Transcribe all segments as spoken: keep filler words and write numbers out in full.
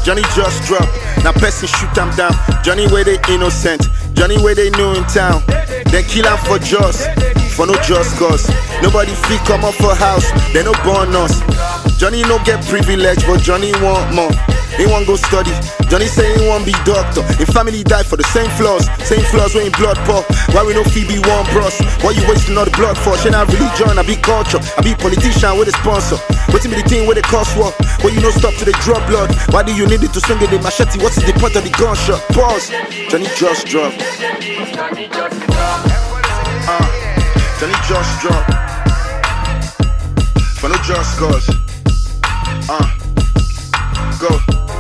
Johnny just drop. Now person shoot them down. Johnny where they innocent. Johnny where they new in town. Then kill him for just, for no just cause. Nobody feel come up for house, they no born us. Johnny no get privilege, but Johnny want more. He want go study. Johnny say he want be doctor. His family die for the same flaws, same flaws when in blood pour. Why we no fee be one bros? Why you wasting all the blood for? She not religion, I be culture, I be politician with a sponsor. What's be the thing with the cost war? Why you no stop to the drop blood? Why do you need it to swing in the machete? What's the point of the gunshot? Pause. Johnny just drop. Uh, Johnny just drop. For no just cause. Uh, go.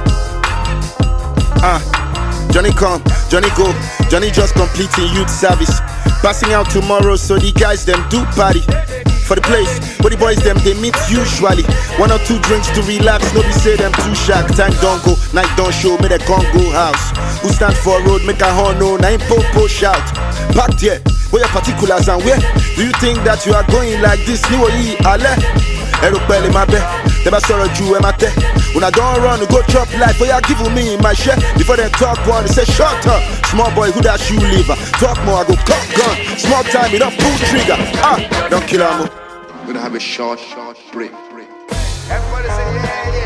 Uh, Johnny come, Johnny go, Johnny just completing youth service. Passing out tomorrow, so the guys them do party. For the place, where the boys them they meet usually. One or two drinks to relax, nobody say them too shark. Time don't go, night don't show, make a Congo house. Who stand for a road, make a horn no, nine po-po shout. Packed here, where your particulars and where? Do you think that you are going like this? Ni wo yi ale, aeroplane my bed. Never saw a Jew in my tech. When I don't run to go chop life, oh yeah, give me my share. Before they talk one, they say shut up. Small boy, who that shoe liver? Talk more, I go cock gun. Small time, it don't pull trigger. Ah, don't kill him. We're gonna have a short, short break. break. Everybody say yeah,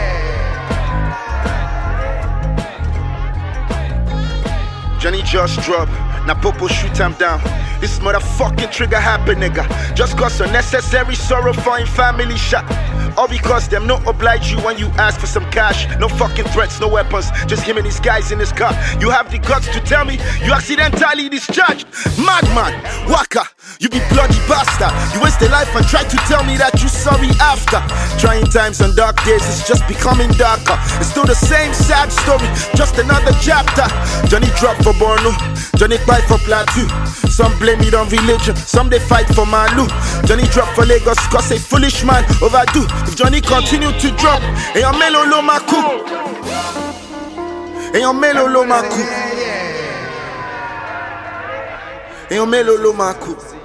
yeah. Johnny just drop. Now Popo shoot him down. This motherfucking trigger happen, nigga. Just cause unnecessary sorrow for him family shot. All because them no oblige you when you ask for some cash. No fucking threats, no weapons. Just him and his guys in his car. You have the guts to tell me you accidentally discharged. Madman, waka, you be bloody bastard. You waste a life and try to tell me that you sorry after. Trying times and dark days, it's just becoming darker. It's still the same sad story, just another chapter. Johnny drop for Borno, Johnny fight for Plateau. Some blame it on religion, some they fight for Malu. Johnny drop for Lagos, cause a foolish man overdo. If Johnny continue to drop, and your melo lo maku, and your melo lo maku, and your melo lo maku.